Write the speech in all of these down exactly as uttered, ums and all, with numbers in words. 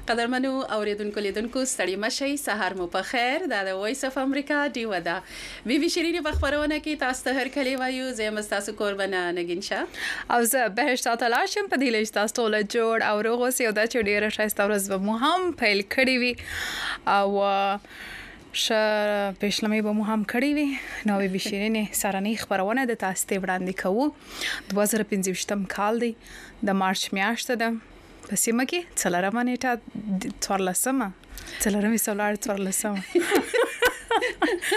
قدرمنو اوریدونکو لیدونکو ستړي مشي سهار مو په خیر دا د وایس اف امریکا دی ودا بي بي شيرين په خبرونه کې تاسو ته هر کلی وایو زه مستاسو قربانه نگین شه او زه بهشت تلاشم په دې لښت تاسو له جوړ او روغ اوسې او دا چې ډیره شایسته ورځ به مو هم پیل کړی وي او ش پښلمې به مو هم کړی وي نو بي بي شيرين سارني خبرونه د تاسو ته وړاندې کوو دوه زره پنځه کال دی د مارچ میاشت ده په سیمه کې څلورمه نیټه څوارلسمه څلورمه سولار څوارلسمه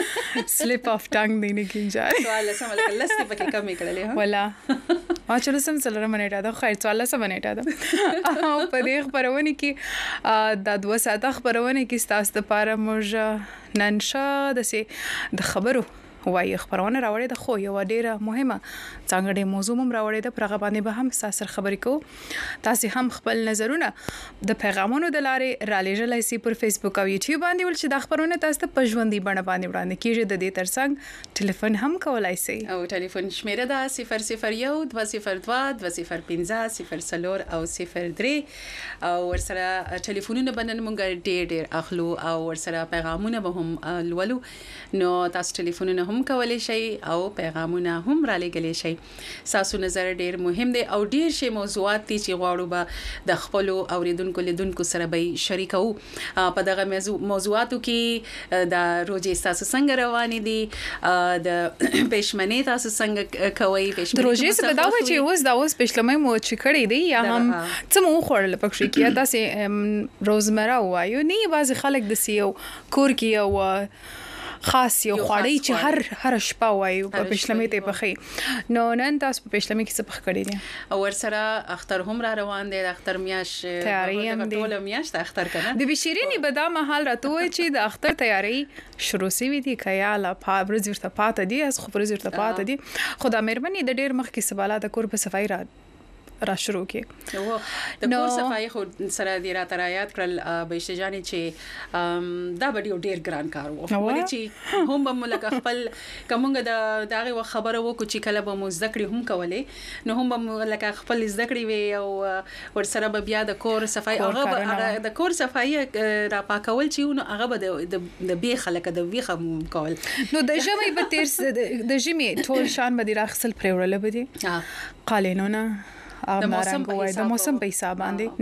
سلیپ اف ټنګ دی نه کینځه څوارلسمه لکه لسته پکې کمې کړلې ولا ما چې لسم څلورمه نیټه ده خیر څوارلسمه نیټه ده او په دې خبرونه کې د دوه ساعته خبرونه کې ستاسو لپاره موږ نن شه د سي د خبرو وایي خبرونه راوړې ده خو یو ډیره مهمه څنګه موضوع هم راوړې ده پرغه باندې به هم ساسر خبرې کو تاسو هم خپل نظرونه د پیغامونو د لارې را لېږلای شئ پر فیسبوک او یوټیوب باندې ول چې د خبرونه تاسو ته په ژوندۍ بڼه باندې وړاندې کیږي د دې ترڅنګ ټلیفون هم کولای شئ او ټلیفون شمیره ده صفر صفر یو دوه صفر دوه دوه صفر پنځه صفر څلور او صفر درې او ورسره ټلیفونونه بنن مونږ ډېر ډېر اخلو او ورسره پیغامونه به هم لولو نو تاسو ټلیفونونه هم کولای شئ او پیغامونه هم را لګلې شئ تاسو نظر ډیر مهم دی او ډیر شی موضوعات دي چې غواړو به د خپل اوریدونکو لیدونکو سره به شریکو په دغه موضوعاتو کې د روزي تاسو څنګه روانې دي د پېشمنې تاسو څنګه کوي پېشمنې د روزي څه دا و چې اوس دا اوس پېشلمې مو چې کړې دي یا هم څه مو خورل پکې کې دا سه روزمره وایو نه بعض خلک د سیو کور کې او خاص یو خواړی چې هر هر شپه وایو په پښلمې ته پخې نو نن تاسو په پښلمې کې څه پخ کړی دي او ورسره اختر هم را روان دي د اختر میاش تیاری هم دي ټول میاش د اختر کنه د بي شيرين په دا محل راته چې د اختر تیاری شروع سوي دي کياله پابرز ورته پاته دي از خبرز ورته پاته دي خدا مهرباني د ډیر مخ کې سواله د کور په صفای را را شروع کې او د کور صفای خو سره دی را تر یاد کړل به شجاني چې دا ویډیو ډیر ګران کار وو ولې چې هم به ملک خپل کومګه د دغه خبره وو چې کله به مو ذکر هم کولې نو هم به لکه خپل ذکر وي او ور سره به بیا د کور صفای هغه د کور صفای را پاکول چې نو هغه به د بي خلک د وی خم کول نو د جمعې به تیر د جمعې ټول شان به راخصل پرورل بده قالینونه د موسم په حساب د موسم په حساب باندې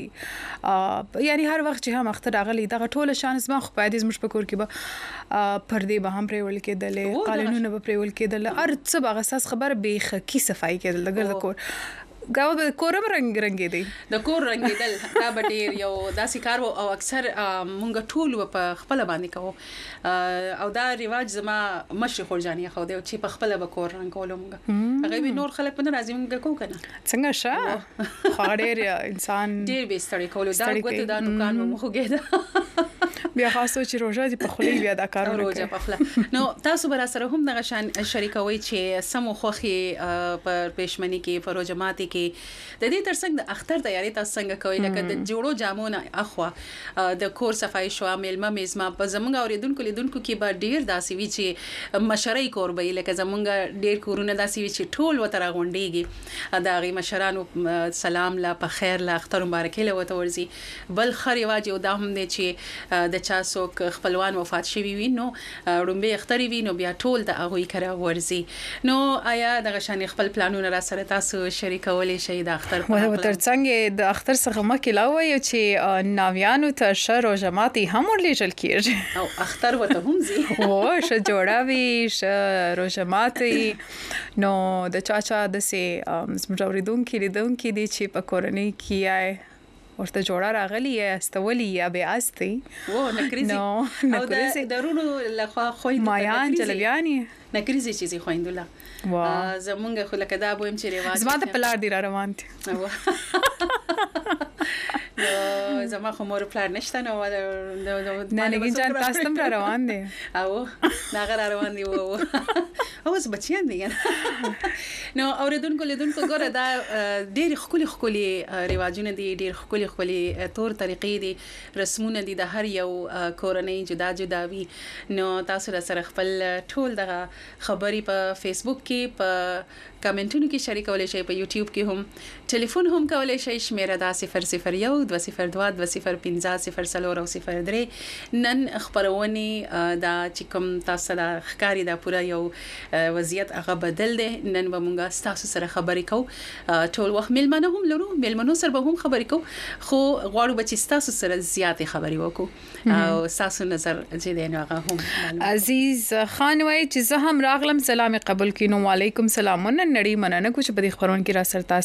نوې یعنی هر وخت چې هم اختر راغلی دغه ټول شان زما خو په دې زموږ په کور کې به پردې به هم پرول کېدل قالینونه به پرول کېدل ارڅ به اساس خبر به خکی صفای کېدل دغه کور گاو د کورم رنگ رنگې دی د کور رنگېدل دا به ډیر یو داسې کار او اکثر مونږ ټول په خپل باندې کوو او دا ریواج زما مشر خورجانی خو دی چې په خپل به کور رنگ کولو مونږ هغه به نور خلک په راځي مونږ کو کنه څنګه شه خاړې انسان ډیر به ستړي کولو دا غوته دا دکان مو خوګېده بیا خاصو چې روزه دي په خولي بیا دا کارونه روزه په خله نو تاسو بر سره هم دغه شان شریکوي چې سمو خوخي پر پېشمنی کې فروجمات کې د دې ترڅنګ د اختر تیاری تاسو څنګه کوي لکه د جوړو جامونه اخوا د کور صفای شو ملما میزما په زمونږ اوریدونکو لیدونکو کې به ډیر داسې وی چې مشرۍ کور به لکه زمونږ ډیر کورونه داسې وی چې ټول وتر غونډيږي دا غي مشرانو سلام لا په خیر لا اختر مبارک له وته ورزي بل خر واجب دا هم دي چې د چا څوک خپلوان وفات شوی وي نو رومبه اختر وي نو بیا ټول د هغه کرا ورزي نو آیا دغه شان خپل پلانونه را سره تاسو شریکولې شي د اختر په وتر څنګه د اختر څخه مکه لاوي چې ناویانو ته شر او جماعتي هم ورلېږل کیږي او اختر وته هم زی او ش جوړاوي ش رو جماعتي نو د چاچا د سي زموږ لیدونکو دي چې په کورنۍ کې ورته جوړه راغلی یا استولي یا به استي و نکریزي او د درونو لخوا خويند مایان جلبياني نکریزي چیزي خويندله زمونږ خو لکه دا بویم چې رواج زما د پلار دی را روان دي نو زما خو مور پلان نشته نو نه نه جان تاسو تم را روان دي او ناغه را روان دي وو اوس بچیان دي نو اوریدونکو لیدونکو ګوره دا ډېر خولي خولي رواجونه دي ډېر خولي خولي تور طریقې دي رسمونه دي د هر یو کورنۍ جدا جدا وي نو تاسو سره خپل ټول دغه خبري په فیسبوک کې په کمنټونو کې شریکولای شئ په یوټیوب کې هم ټلیفون هم کولای شئ شمیره دا صفر صفر یو دوه صفر دوه دوه صفر پنځه صفر څلور او صفر درې نن خبرونی دا چې کوم تاسو دا ښکاری دا پوره یو وضعیت هغه بدل دی نن به مونږه تاسو سره خبرې کوو ټول وخت میلمنه هم لرو میلمنو سره به هم خبرې کوو خو غواړو به چې تاسو سره زیاتې خبرې وکړو او تاسو نظر چې دی نو هغه هم عزیز خان وای چې زه هم راغلم سلام قبول کینو وعلیکم السلام نن نړۍ مننه کوم په دې خبرون کې را سره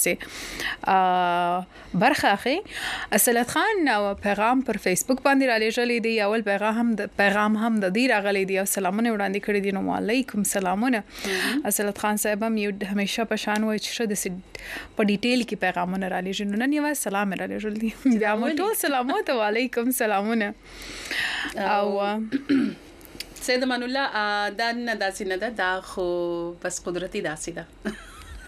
برخه اخی اصلت خان نو پیغام پر فیسبوک باندې را لېږلې دی اول پیغام هم د پیغام هم د دې راغلي دی او سلامونه وړاندې کړی دي نو وعلیکم سلامونه اصلت خان صاحب هم یو همیشه پشان وای چې د په ډیټیل کې پیغامونه را لېږل نن یو سلام را لېږل دي بیا مو ټول سلامات وعلیکم سلامونه او سید امان الله دا نه داسې نه ده دا خو بس قدرتي داسې ده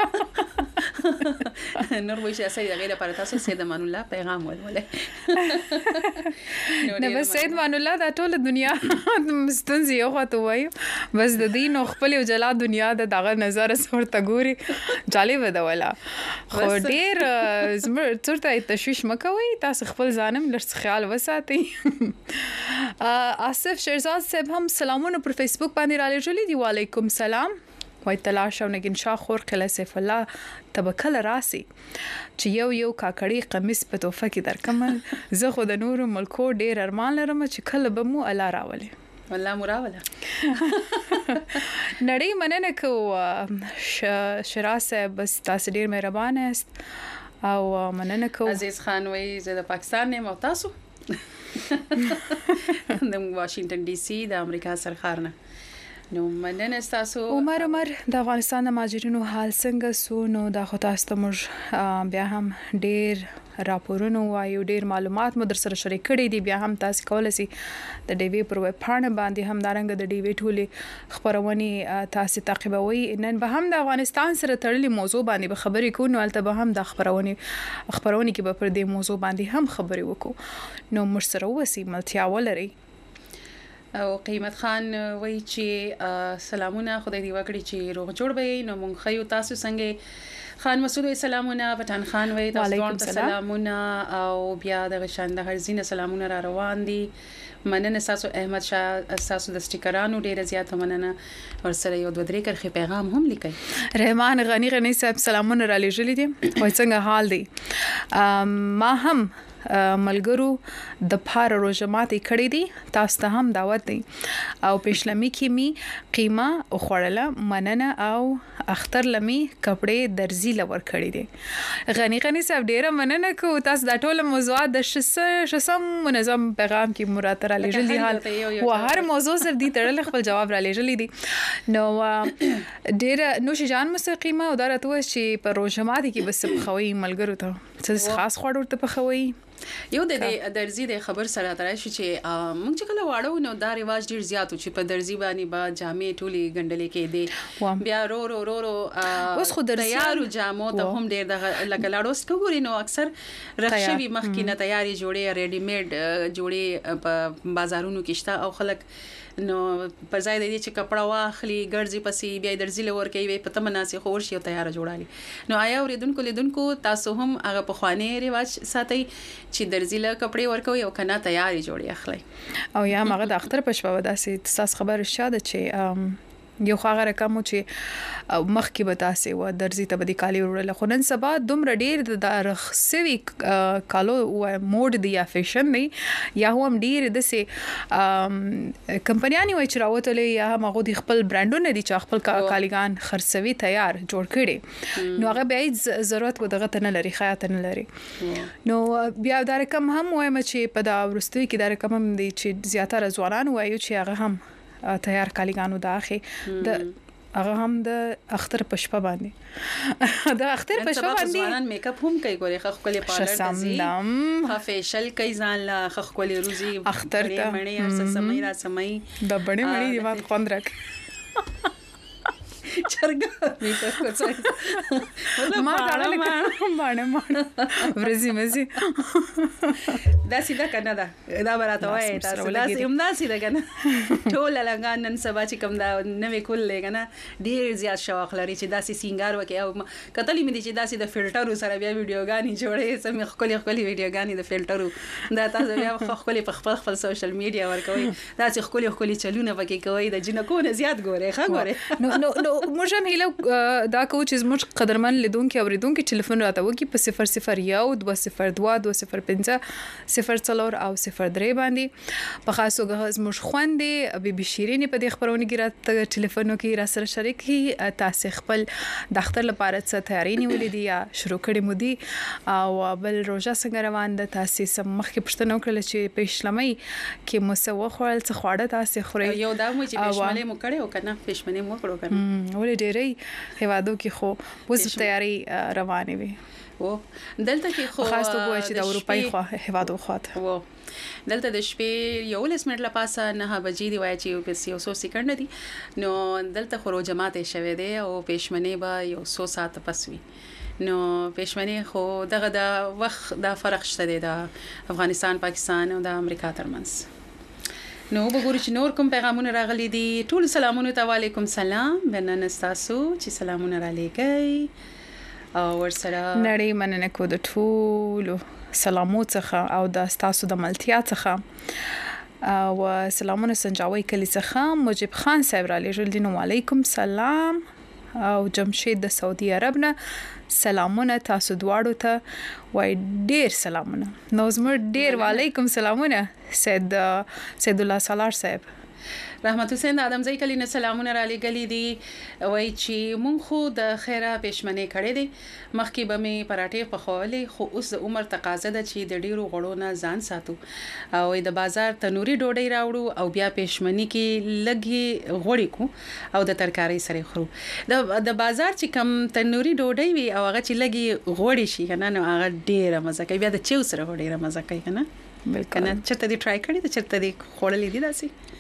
نور وایي چې اسې غیر لپاره تاسو سید امان الله پیغام ولولې نو بس سید امان الله دا ټول دنیا مستنزي یو خاطر وایي بس د دین او خپل او جلا دنیا د دغه نظر ورته ګوري جالب ده ولا خو ډیر زمر ترته تشویش مکوي تاسو خپل ځانم لږ خیال وساتئ آصف شیرزاد صاحب هم سلامونه پر فیسبوک باندې را لېږلي دي وعلیکم سلام وای تلاش او نگین شاه خور قلعه سیف الله تبکل راسي چې یو یو کاکړی قمیص په توفه کې درکم زه خو د نورو ملکو ډیر ارمان لرم چې کله به مو الله راولي والله مراوله نړۍ مننه کو شراسه بس تاسو ډیر مهربان است او مننه کو عزیز خان وای زه د پاکستان نه او تاسو د واشنگټن ډي سي د امریکا سرخار نه نو مننه تاسو عمر عمر د افغانستان د ماجرینو حال څنګه سو نو دا خو تاسو ته موږ بیا هم ډیر راپورونه وایو ډیر معلومات مو در سره شریک کړي دي بیا هم تاسو کولای شئ د ډي وی پر ویب پاڼه باندې هم دارنګ د ډي وی ټولې خبرونه تاسو تعقیبوي نن به هم د افغانستان سره تړلې موضوع باندې به خبرې کوو نو البته به هم د خبرونه خبرونه کې به پر دې موضوع باندې هم خبرې وکړو نو موږ سره وسی ملتیا ولري او قیمت خان وای چې سلامونه خدای دې وکړي چې روغ جوړ وي نو مونږ خیو تاسو څنګه خان مسعود سلامونه پټان خان وای تاسو ته سلامونه او بیا د غشاند هرزینه سلامونه را روان دي مننه تاسو احمد شاه تاسو د سټیکرانو ډیره زیاته مننه ورسره یو دوه درې کرخي پیغام هم لیکي رحمان غنی غنی صاحب سلامونه را لېږلي دي وای څنګه حال دی ما هم ملګرو د پاره روزماتي کړې دي تاسو ته هم دعوت دی او پښلمی کې می قیمه او خړله مننه او اختر لمی کپڑے درزي لور کړې دي غنی غنی صاحب ډیره مننه کو تاسو د ټوله موضوعات د شسم منظم پیغام کې مراد را لېږلي حال او هر موضوع سره دي تړل خپل جواب را لېږلي دي نو ډیره نوش جان مستقیمه او درته و چې په روزماتي کې بس خوي ملګرو ته څه خاص خوړ ورته پخوي یو د درزي د خبر سره ترای شي چې مونږ چې کله واړو نو دا رواج ډیر زیات چې په درزي باندې با جامې ټولي ګندلې کې دي بیا رو رو رو رو اوس خو درزي تیارو جامو ته هم ډیر د لکه لاړوس کووري نو اکثر رخصوي مخکې نه تیاری جوړي ریډي میډ جوړي په بازارونو کې شته او خلک نو په ځای د دې چې کپڑا واخلي ګرځي پسې بیا درزي لور کوي په تمناسي خور شي او تیار جوړالي نو آیا اوریدونکو لیدونکو تاسو هم هغه په خواني رواج ساتي چې درزي له کپڑے ورکوي او کنه تیاری جوړي اخلي او یا هغه د اختر په شپه وداسې تاسو خبر شاده چې یو خاغه رقم چې مخ کې بتاسي و درزي ته بدی کالی ورل خو نن سبا دومره ډیر د رخصوي کالو و موډ دی یا فیشن دی یا هم ډیر د سي کمپنیانی وای چې راوتلې یا هغه د خپل برانډونه دي چې خپل کالیګان خرڅوي تیار جوړ کړي نو هغه به ضرورت کو دغه نه لري خیاط نه لري نو بیا دا رقم هم وایم چې په دا ورستوي کې دا رقم هم دي چې زیاتره ځوانان وایي چې هغه هم تیار کالیګانو داخه د هغه هم د اختر پښپا باندې د اختر پښپا باندې ځوانان میک اپ هم کوي ګوري خخ کولې پارلر ته زی ها فیشل کوي ځان لا خخ کولې روزي اختر ته مړی ارڅ سمای را سمای د بړې مړی دی وات خوند راک چرګه می په کوڅه ما غواړم باندې باندې ورزي مزي دا سیده کنه دا دا براته وای تاسو دا سیم دا سیده کنه ټول لګان نن سبا چې کوم دا نوې کول لګنه ډیر زیات شوق لري چې دا سي سینګار وکي او کتلې مې دي چې دا سي د فلټر سره بیا ویډیوګانی جوړې سم خپل خپل ویډیوګانی د فلټر دا تاسو بیا خپل په خپل خپل سوشل میډیا ورکوي دا چې خپل خپل چلونه وکي کوي د جنکو نه زیات ګوره ښه ګوره نو نو نو موږ هم هیله دا کوو چې موږ قدرمن لیدونکو اوریدونکو ټلیفون راته وکي په صفر صفر یو دوه صفر دوه دوه صفر پنځه صفر څلور او صفر درې باندې په خاصو غوښ موږ خوندې بي بي شيرين په دې خبرونه کې راته ټلیفون کې را سره شریک کی تاسو خپل د اختر لپاره څه تیاری نیولې دي یا شروع کړې مو دي او بل روزه څنګه روان ده تاسو سم مخکې پښتنو کړل چې پېښلمۍ کې مو څه وخوړل څه خواړه تاسو خوري یو دا مو چې پېښمنه مو کړو کنه پېښمنه مو کړو کنه ولې ډېرې هوادو کې خو وځ تیاری روانې وي و دلته کې خو خاص ته وای چې د اروپای خو هوادو خواته و دلته د شپې یو لس منټ لپاسه نه بجې دی وای چې په یو څو سکند دي نو دلته خو جماعت شوه دی او پېښمنه به یو څو ساعت پس وي نو پېښمنه خو دغه د وخت د فرق شته دی د افغانستان پاکستان او د امریکا ترمنځ نو وګورئ چې نور کوم پیغامونه راغلي دي ټول سلامونه ته وعلیکم سلام بنن تاسو چې سلامونه را لګي او ورسره نړۍ مننه کو د ټول سلامو څخه او د تاسو د ملتیا څخه او سلامونه سنجاوي کلی څخه مجيب خان صاحب را لېږل دي نو وعلیکم سلام او جمشید د سعودي عرب نه سلامونه تاسو دواړو ته وای ډیر سلامونه نو زموږ ډیر وعلیکم سلامونه سید سید الله سالار صاحب رحمت حسین ادمزی کلی نه سلامونه را لګلی دي وای چې مونږ خو د خیره پېښمنه کړې دي مخکې به مې پراټې پخولې خو اوس د عمر تقاضا ده چې د ډیرو غړو نه ځان ساتو او د بازار تنوري ډوډۍ راوړو او بیا پېښمنه کې لګي غوړي کو او د ترکاری سره خورو د د بازار چې کم تنوري ډوډۍ وي او هغه چې لګي غوړي شي کنه نو هغه ډیره مزه کوي بیا د چیو سره ډیره مزه کوي کنه بالکل چرته دی ټرای کړی ته چرته دی خورلې دي داسي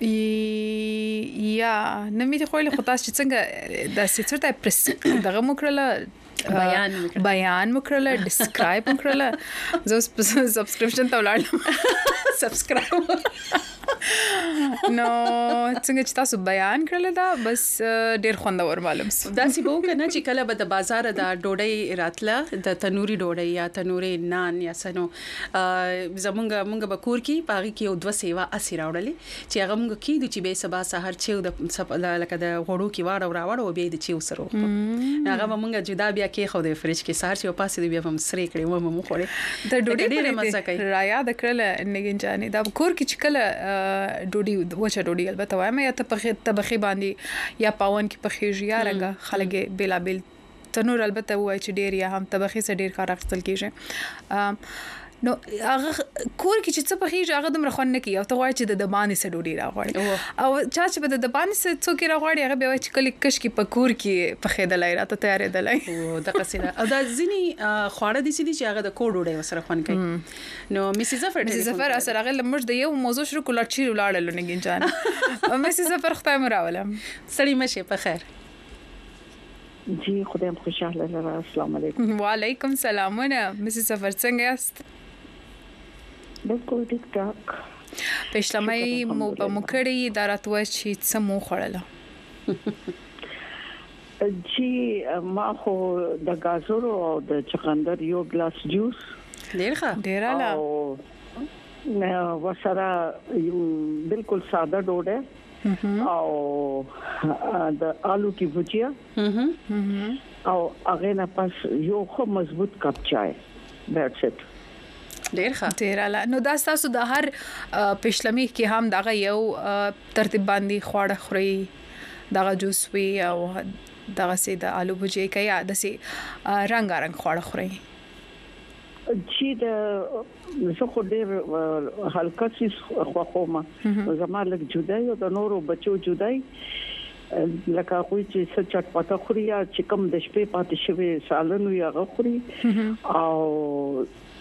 یا نمې خو له خدای چې څنګه د سټر پرس دغه مکرله بیان بیان مکرله ډیسکرایب مکرله زه سبسکرپشن ته ولاړم سبسکرایب نو څنګه چې تاسو بیان کړل دا بس ډیر خوندور معلوم سو دا سی بو کنه چې کله به د بازار د ډوډۍ راتله د تنوري ډوډۍ یا تنوري نان یا سنو زمونږ مونږ به کور کې پاغي کې یو دوه سیوا اسی راوړلې چې هغه مونږ کې د چې به سبا سحر چې د لکه د غوړو کې واړو راوړو به د چې سره هغه مونږ جدا بیا کې خو د فریج کې سحر چې پاسې بیا هم سره کړی و مو خوړې د ډوډۍ ډېر مزه کوي را یاد کړل نګین جانې دا کور کې چې کله ډوډۍ وچه ډوډۍ البته وایم یا ته په طبخي باندې یا پاون کې په خېږي یا رنګ خلګ بلا بل تنور البته وای چې ډیر یا هم طبخي سره ډیر کار اخستل کیږي نو هغه کور کې چې څه په خېږي هغه دمر خون نه کی او ته وای چې د دبانې سره ډوډۍ راغړي او چا چې د دبانې سره څوک راغړي هغه به وای چې کلی کش کې په کور کې په خېدلای راته تیارې دلای او د قصیده او د ځینی خواړه دي چې هغه د کور ډوډۍ وسره خون کوي نو میسي زفر میسي زفر سره هغه لمر د یو موضوع شروع کول چې ولاړل نه ګنجان میسي زفر خدای مراولم سړی مشه په خیر جی خدایم خوشاله لره السلام علیکم وعلیکم سلامونه میسي زفر څنګه یاست بالکل ټیک ټاک پښلمای مو په مکړی د راتوي چې سمو خړله جی ما خو د گازورو او د چقندر یو ګلاس جوس ډیر ښه ډیر اعلی او وسره بالکل ساده ډوډۍ او د آلو کی بھجیا او هغه نه پس یو خو مضبوط کپ چای دیټس اٹ ډیر ښه ډیر اعلی نو دا تاسو د هر پښلمی کې هم دغه یو ترتیب باندې خواړه خوري دغه جوس وی او دغه سي د آلو بوجي کیا د سي رنگ رنگ خواړه خوري چې د زه خو ډیر هلکا سي خو خو ما زما لږ جدای او د نورو بچو جدای لکه خو چې څه چټ پټه خوري یا چې کوم د شپې پاتې شوی سالن وي هغه خوري او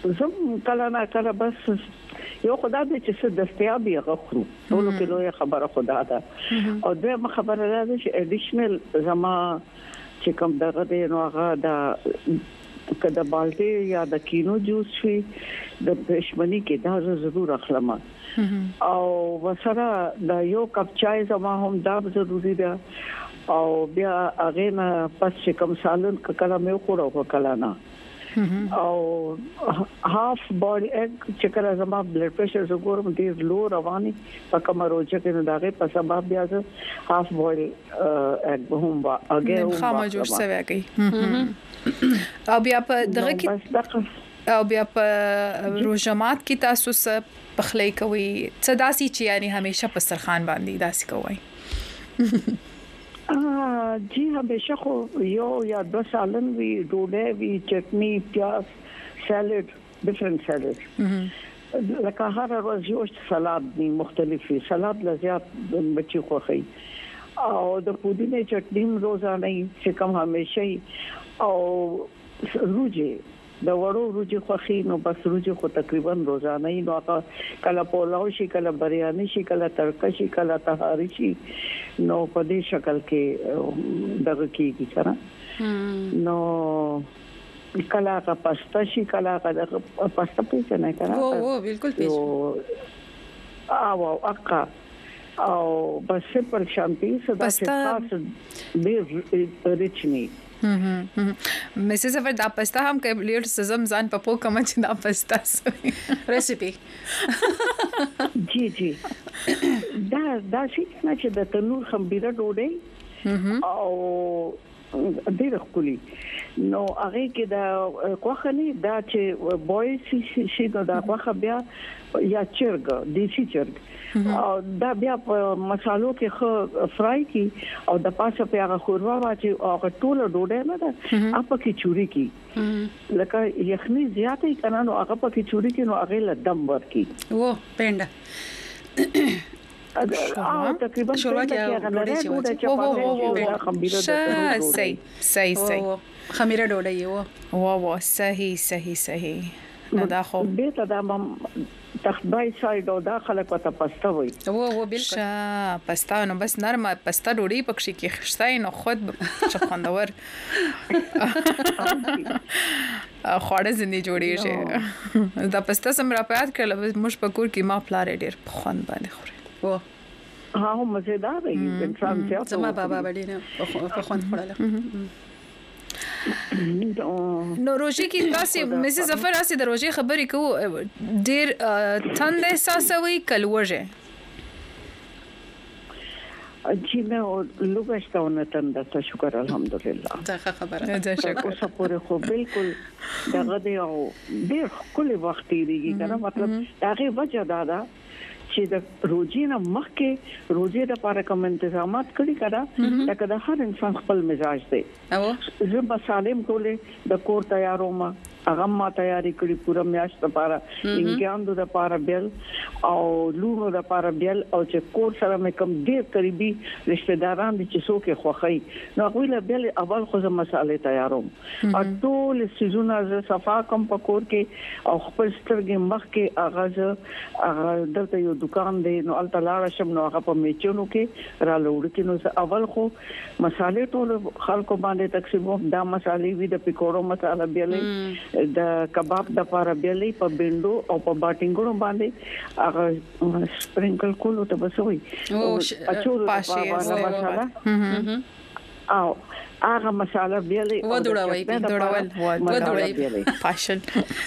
زم کله نه کله بس یو خدای دې چې څه دستیابي غوښرو ټول کله یو خبره خدا ده او دغه خبره ده چې اډیشنل زما چې کوم دغه دې نو هغه د کده بالټي یا د کینو جوس وي د پښمنی کې دا ضرور اخلم او وسره د یو کپ چای زما هم دا ضروری ده او بیا هغه نه پس چې کوم سالن کله مې خوړو کله نه او هاف بويل اګ چې کله زما بلډ پريشر زګورم ډیر لو رواني په کوم روزه کې نو داغه په سبب بیا زه هاف بويل اګ هم وا اګه هم خامہ جوړ سوي کوي او بیا په دغه کې او بیا په روزمات کې تاسو څه پخلی کوي څه داسي چې یعنی همیشه په سرخان باندې داسي کوي اه جی همیشه خو یو یا دو سالن وی ډوډۍ وی چټنی پیاز سالاد ډیفرنٹ سالاد لکه هر ورځ یو سلاد دی مختلفي سلاد لزیات بچي خوخي او د پودینه چټنی روزانه چې کوم همیشه او روجي د وړو روجي خوخي نو بس روجي خو تقریبا روزانه نو کله پولاو شي کله بریاني شي کله ترکه شي کله تهاری شي نو په دې شکل کې دغه کیږي سره نو کله کا پاستا شي کله کا د پاستا پیسه نه کنه او او بالکل پیسه او اقا او بس پر شانتي صدا چې خاص ډیر ریچنی مسز اف دا پستا هم کبلیټ سزم ځان په پوکا مچ دا پستا سوي ریسیپي جی جی دا دا شي نه چې د تنور خمبيره ډوډۍ او ډیر خولي نو هغه کې دا کوخني دا چې بوي شي شي دا کوخه بیا یا چرګ دیسی چرګ او دا بیا په مصالو کې خو فرای کی او د پاسه په هغه خوروا واچي او ټول ډوډۍ نه ده اپ کې چوري کی لکه یخني زیاتې کنه نو هغه په کې چوري کی نو هغه لدم ورکی و پینډا او تقریبا شوروا کې ډوډۍ چې و خمبيره ده صحیح صحیح صحیح خميره ډوډۍ و وا وا صحیح صحیح صحیح نو دا خو به تا دا تخبای سایډ او داخله کوته پستا وای او او بالکل شا پستا نو بس نرمه پستا ډوډۍ پکشي کې خشتای نو خود چې خوندور خوړه زنی جوړیږي دا پستا سم را پات کړل مش پکور کې ما پلار ډیر خوند باندې خوري او ها مزیدار دی انسان ته زما بابا باندې په خوند خورله نو روزي کې تاسو مسز ظفر اسې د روزي خبرې کوو ډیر تند احساسوي کلوځه جی مې لوګشتونه تند ته شکر الحمدلله دا خبره دا شکر اوس پورې خو بالکل دغه دی او ډیر کله وخت دیږي کنه مطلب داغه وجه دا ده چې د روزي نه مخکې روزي د لپاره کوم تنظیمات کړی کړه لکه د هر انسان خپل مزاج دی او زه بسالم ټوله د کور تیاروم هغه ما تیاری کړی پوره میاشت لپاره انګیاندو د لپاره بیل او لونو د لپاره بیل او چې کور سره مې کوم ډیر قریبي رشتہ داران دي چې څوک خوخی نو غوښله بیل اول خو زه مصالې تیاروم او ټول سيزونه ز صفا کوم پکور کې او خپل سترګې مخ کې اغاز هغه دلته یو دکان دی نو ال تلاړ شم نو هغه په میچونو کې را لوړ کې نو اول خو مصالې ټول خلکو باندې تقسیموم دا مصالې وی د پکوړو مصالحه بیلې د کباب د لپاره بیلې په بندو او په باټینګونو باندې هغه سپرینکل کولو ته بسوي او اچول مصالحه او هغه مصالحه بیلې و دوړوي دوړول و دوړوي فاشن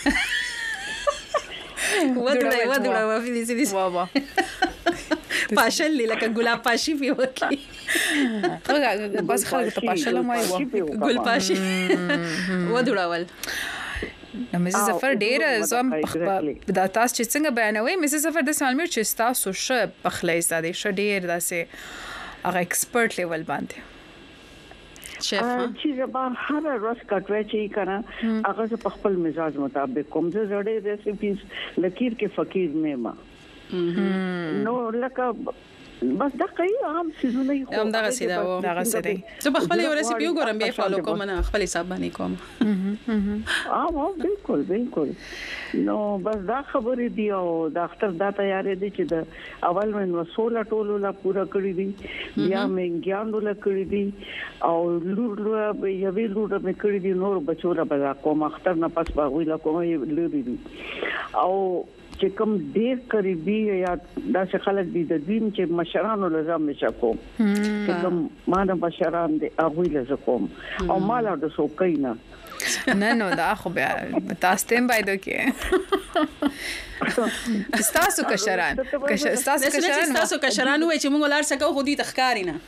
و دوړوي و دوړوي فلیسي دي وا وا پاشل لکه ګلاب پاشي پیوکی بس خلک ته پاشل ما یو ګل پاشي و دوړول نو مسز ظفر ډیر زم دا تاسو چې څنګه بیانوي مسز ظفر د سالمیر چې تاسو ش پخلې زده ش ډیر داسې هغه ایکسپرت لیول باندې شیف چې زما هر ورځ کټوي چې کنه هغه په خپل مزاج مطابق کوم زه زړې ریسیپیز لکیر کې فقیر نه ما نو لکه بس دا کوي عام سيزونه یې هم دغه سیده و دغه سیده زه په خپل یو ریسیپي وګورم بیا فالو کوم نه خپل حساب باندې کوم اه بالکل بالکل نو بس دا خبرې دی او ډاکټر دا تیارې دي چې د اول من وسوله ټولو لا پورا کړی دي بیا مې ګیانو لا کړی دي او لور لور یوې لور مې کړی دي نور بچو لا بلا کوم اختر نه پس باغوي لا کوم لوري دي او چې کوم ډیر قریبي یا داسې خلک دي د دین چې مشرانو لزم نشکو چې کوم ما د مشران دي هغه لزم کوم او مال د سو کینا نه نو دا خو بیا تاسو تم بایدو کې تاسو کشران تاسو کشران تاسو کشران وای چې موږ لار سکو خو دي تخکاری نه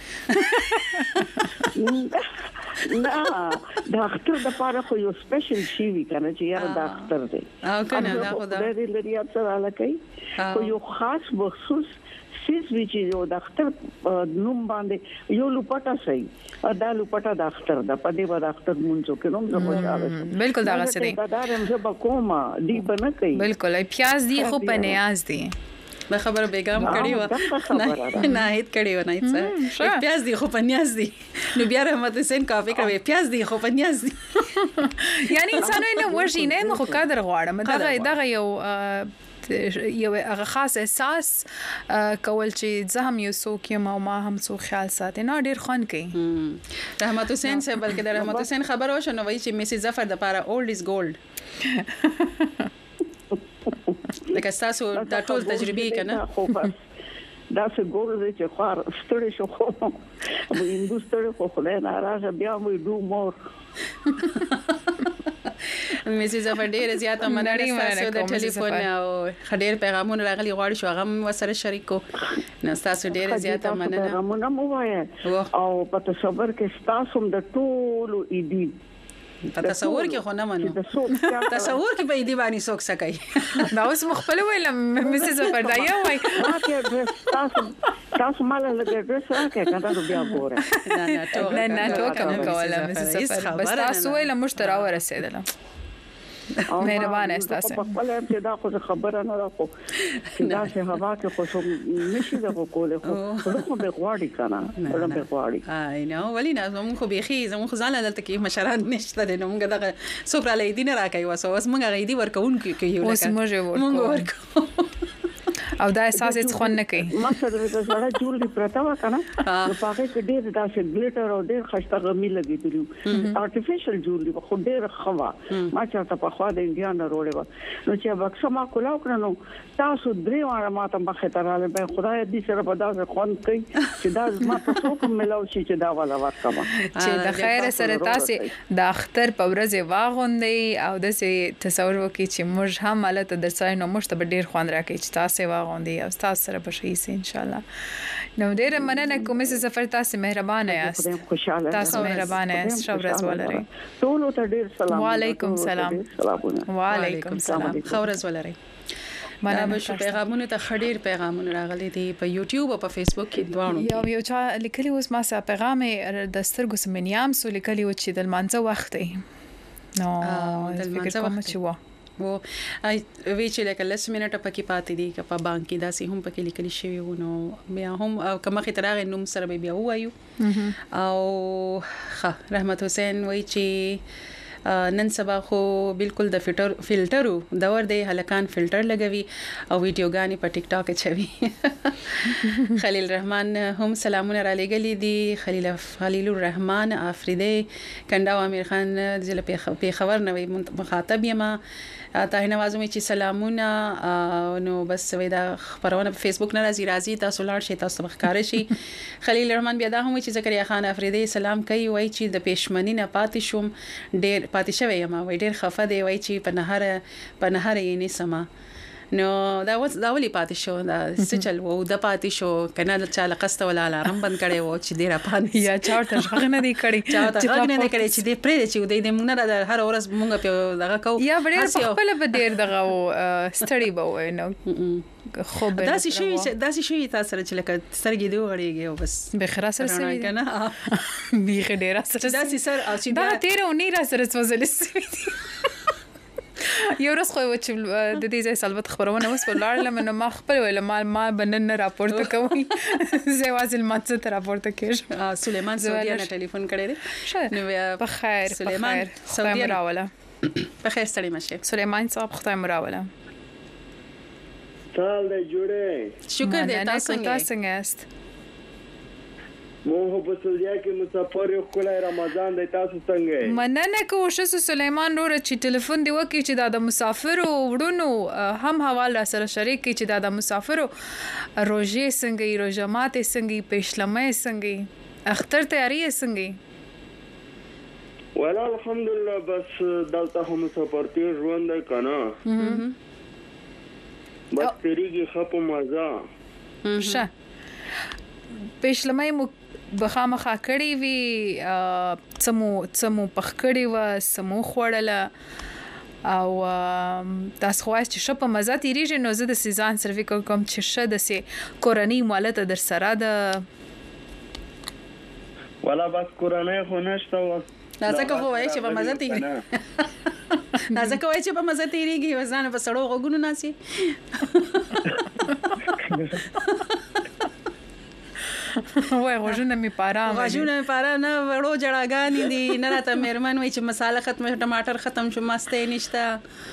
نه ډاکټر د پاره خو یو سپیشل شی وی کنه چې یار ډاکټر دی او کنه دا خو دا لري لري اثر علاقه خو یو خاص مخصوص سیس وی چې یو ډاکټر نوم باندې یو لوپټا سي دا لوپټا ډاکټر دا پدې و ډاکټر مونږ کې نوم زه خوشاله بالکل دا غسه دی دا درم زه بکوما دی بنه کوي بالکل پیاز دی خو په نیاز دی دا خبره بیګام کړی و نه نه هیڅ کړی و نه هیڅ پیاز دی خو پنیاز دی نو بیا رحمت حسین کافي کوي پیاز دی خو پنیاز دی یعنی انسان نه ورشي نه خو قدر غواړم دا دا یو یو هغه خاص احساس کول چې زه هم یو څوک یم او ما هم څو خیال ساتي نه ډیر خون کوي رحمت حسین صاحب بلکې د رحمت حسین خبر وشو نو وایي چې میسي ظفر د پاره اولډ از ګولډ لکه تاسو دا ټول تجربه کنه دا څه ګورې چې خار ستړي شو خو مو اندوستړي خو خلای ناراضه بیا مو ډو مور میسي ظفر ډېر زیاته مننه تاسو د ټلیفون او خډیر پیغامونه راغلي غواړي شو هغه وسره شریکو نو تاسو ډېر زیاته مننه پیغامونه مو وایي او په تصور کې تاسو د ټولو ایدي په تصور کې خو نه منو تصور کې به دې باندې څوک سکي دا اوس مخبل ویلم میسي ظفر دا یو وای ما کې تاسو تاسو مال له ډریس راکې کنده بیا ګوره نه نه ټوک نه ټوک کوم کوله میسي ظفر بس تاسو ویل مشترا ورسېدل مهربانه تاسو په خپل ابتدا خو خبره نه راکو چې دا څه هوا کې خو شو نشي د کوله خو خو به غواړي کنه ورته به غواړي آی نو ولی نه زمون خو بيخي زمون خو ځاله دلته کې مشران نشته نو موږ دغه سوپر لیدین راکای وسو اوس موږ غیدی ورکون کې یو لکه اوس موږ ورکو او دا احساس هیڅ خون نه کوي ما سره د زړه جوړ دی پرتا و کنه نو پاګه کې ډېر داسې ګلیټر او ډېر خشته غمی لګېدلی ارتفیشل جوړ دی خو ډېر خوا ما چاته په خوا د انډیان وروړې و نو چې بکسه ما کولاو کړنو تاسو درې واره ما ته مخه تراله به خدای دې سره په داسې خون کوي چې دا ما ته څوک ملاو شي چې دا ولا ورکما چې د خیر سره تاسو د اختر په ورځ واغوندې او د تصور وکړي چې موږ هم مالته درځای نو موږ ته ډېر خوند راکړي چې تاسو واغوندې او تاسو سره به شي ان شاء الله نو ډېر مننه کوم چې سفر تاسو مهربانه یاست تاسو مهربانه یاست شو ورځ ولرئ ټول ته ډېر سلام وعلیکم سلام وعلیکم سلام خو ورځ ولرئ مننه شو پیغامونه ته خډیر پیغامونه راغلي دي په یوټیوب او په فیسبوک کې دوانو یو یو چا لیکلی اوس ما سره پیغام د سترګو سمنیام سو لیکلی و چې د مانځه وخت دی نو د مانځه وخت چې و و ای وی چې لکه لس منټه پکې پاتې دي که په بانک کې داسې هم پکې لیکل شوی و نو بیا هم کومه خطرغه نوم سره بیا وایو او ښه رحمت حسین وای چې نن سبا خو بالکل د فلټر فلټرو دور دی هلکان فلټر لګوي او ویډیوګانی په ټیک ټاک چوي خلیل الرحمن هم سلامونه را لګلې دي خلیل خلیل الرحمن افریدی کنده امیر خان ضلع پیښور نوې مخاطب یم ته نوازم چې سلامونه نو بس ودا خبرونه په فیسبوک نه راځي راځي تاسو لاړ شئ تاسو مخکاره شي خلیل الرحمن بیا دا هم چې زکریا خان افریدی سلام کوي وای چې د پېشمنی نه پاتې شوم ډېر پاتې شوی یم وای ډېر خفه دی وای چې په نهر په نهر یې نه سما نو دا وڅ دا ولي پاتې شو دا سچل وو د پاتې شو کنه د چاله قسته ولا الارم بند کړي وو چې ډیر پاتې یا چاته څنګه نه دی کړي چاته څنګه نه کړي چې دې پرې چې دې موږ نه هر ورځ موږ په دغه کو یا ډیر خپل به ډیر دغه ستړي به نو خو به داسې شي داسې شي تاسو سره چې لکه سترګې دی وړيږي او بس به خره سره سره کنه بیخ ډیر سره داسې سر او چې دا تیر او نه را سره وځل یو ورځ خو چې د دې ځای سلبت خبرونه اوس ولاړل نو ما خپل ویل ما ما بنن راپورته کوي زه وازل ماته ته راپورته کېږم. سليمان سعودي نه ټلیفون کړی دی. نو په خیر سليمان سعودي راوله. په خیر ستړي مشه. سليمان صاحب خدای مراوله. سال دې جوړه. شکر دې تاسو څنګه یاست؟ مو په سعودي کې مسافر یو کله رمضان د تاسو څنګه مننه کوشش سليمان نور چې ټلیفون دی وکي چې د مسافر وړونو هم حواله را سره شریک کی چې د مسافر روزه څنګه روزه ماته څنګه پېشلمه څنګه اختر تیاری څنګه ولا الحمدلله بس دلته هم مسافر تیر ژوند کنه بس تیریږي خپ مزه شه پېشلمه مو بخامخه کړی وی سمو سمو پخکړی و سمو خوړله او تاسو خو چې شپ مزه تیریږي نو زه د سیزان سروي کوم چې شه د سي کورنۍ مالته در سره ده ولا بس کورنۍ خو نشته و نازکه خو وای چې په مزه تیری نازکه وای چې په مزه تیریږي وزانه په سړو غوګونو ناسي وای غوښنه می پارام غوښنه می پارام نه وړو جړاګانی دي نه راته مېرمن وای چې مصالحه ختم ټماټر ختم شو ماسته نشته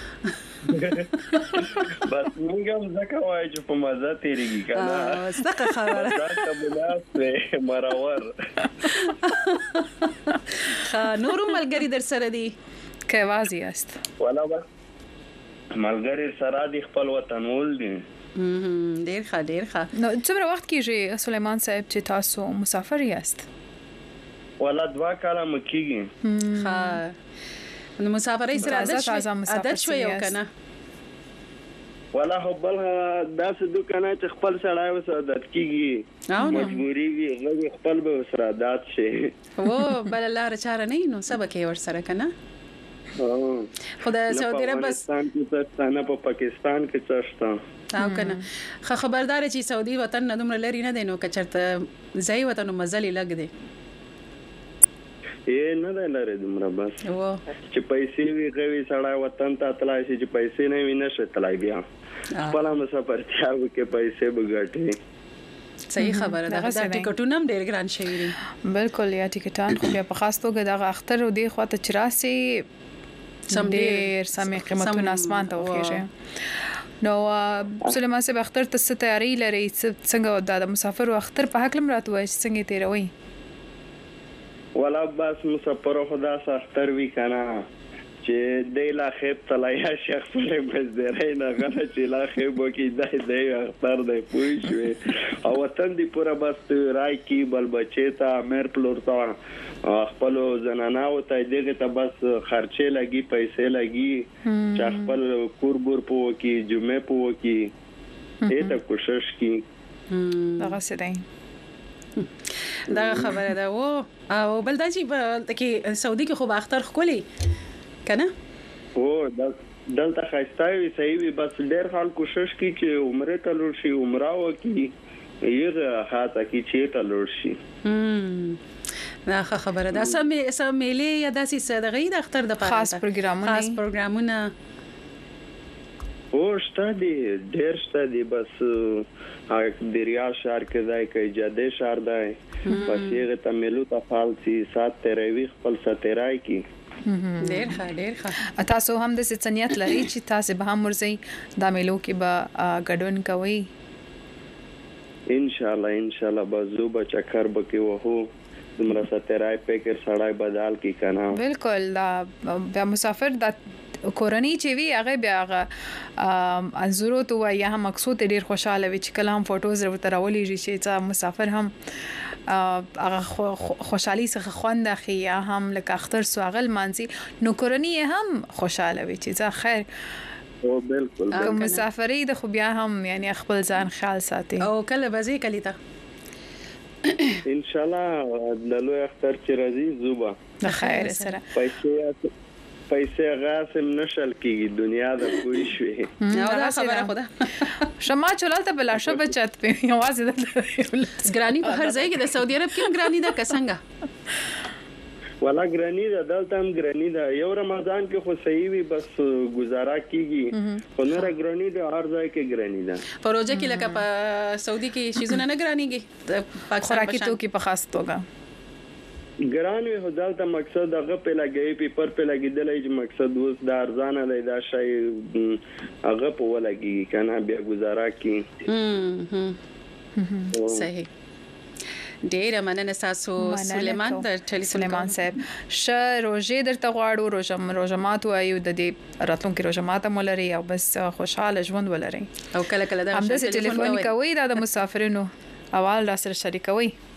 بس موږ هم ځکه وای چې په مزه تیریږي کنه څه خبره دا ته مناسبه مرور ها نور ملګری در سره دي کې وازی است ولا بس ملګری سره د خپل وطن ول دي ډیر ښه ډیر ښه نو څومره وخت کېږي سليمان صاحب چې تاسو مسافر یاست ولا دوا کاله مکیږي ها نو مسافرې سره عادت شوي یو کنه ولا حبل داس دکانه چې خپل سړی وسه عادت کیږي مجبوری وي غوږ خپل به سره عادت شي و بل لار چاره نه نو سبا کې ور سره کنه خدای سعودي عرب بس پاکستان کې څه په پاکستان کې څه شته او کنه خو خبردار چې سعودي وطن نه دومره لري نه دی نو کچرته ځای وطن مزلي لګ دی یې نه دی لري دومره بس و چې پیسې وی غوي سړی وطن ته تلای شي چې پیسې نه وي نشه تلای بیا خپل مسافر تیاو کې پیسې بغټي صحیح خبره ده دا ټیکټونه هم ډېر ګران شوي دي بالکل یا ټیکټان خو بیا په خاص توګه د اختر او دی خواته چراسي سم ډېر سمې قیمتونه اسمان ته وخیږي نو سليمان صاحب اختر ته څه تیاری لري څنګه د مسافر اختر په حق لم راتوي څنګه تیروي ولا بس مسافر خدا اختر وی کنه چې د لا خیب تلای شیخ په بس درې نه غره چې لا خیب کې دای دی اختر دی پوي شوی او وطن دی پورا بس راي کی بل بچی ته امر پلورتا خپل زنانه او ته دغه ته بس خرچه لګي پیسې لګي چې خپل کوربور پو کې جمعه پو کې اته کوشش کی دغه څه دی دا خبره ده و او بل دا چې کې سعودي کې خو اختر خولي کنه او دلته خاصتاوي صحیح وي بس ډېر خلک کوشش کوي چې عمره ته لور شي عمره وکړي یغه خاطه کې چې ته لور شي دا خبره ده سمې سمېلې یا داسې صدقې د اختر د پاره خاص پروګرامونه خاص پروګرامونه او شته دي ډېر شته دي بس دریا شهر کې ځای کې جاده شهر دی بس یغه ته ملو ته فالسي سات تروي خپل سترای کې ډېر ښه ډېر ښه تاسو هم د سنیت لري چې تاسو به هم ورځي د میلو کې به ګډون کوي ان شاء الله ان شاء الله بازو بچکر بکی وهو زمرا سترای پکر سړای بدل کی کنه بالکل دا مسافر د کورنۍ چې وی هغه بیا هغه انزورو تو یا هم مقصود ډیر خوشاله وي چې کله هم فوټوز ورته راولي چې مسافر هم هغه خوشحالي څخه خوند اخی یا هم لکه اختر سواغل مانځي نو کورنۍ هم خوشاله وي چې ځا خیر او بالکل کوم مسافرې د خو بیا هم یعنی خپل ځان خیال ساتي او کله بځي کلی ته ان شاء الله د لوی اختر چې راځي زوبا د خیر سره پیسې پیسې غاسم نشل کیږي دنیا د کوی شوي دا خبره خدا شمع چولته بلا شو بچت په یوازې د ګرانی په هر ځای کې د سعودي عرب کې ګرانی دا کسنګه ولا ګرانی ده دلته هم ګرانی ده یو رمضان کې خو صحیح وي بس گزاره کیږي خو نه ګرانی ده هر ځای کې ګرانی ده پروژه کې لکه په سعودي کې شیزونه نه ګرانیږي پاکستان خوراکي توکي په خاص توګه ګران وي هو دلته مقصد هغه په لګي پیپر په لګیدلې چې مقصد اوس د ارزانه دی دا شی هغه په ولګي کنه بیا گزاره کی صحیح ډیر مننه تاسو سلیمان تر ټلیفون سلیمان صاحب ش روزه درته غواړو روزم روزمات وایو د دې راتلونکو روزمات مولري او بس خوشاله ژوند ولري او کله کله دا هم د ټلیفون کوي دا د مسافرینو اول را سره شریکوي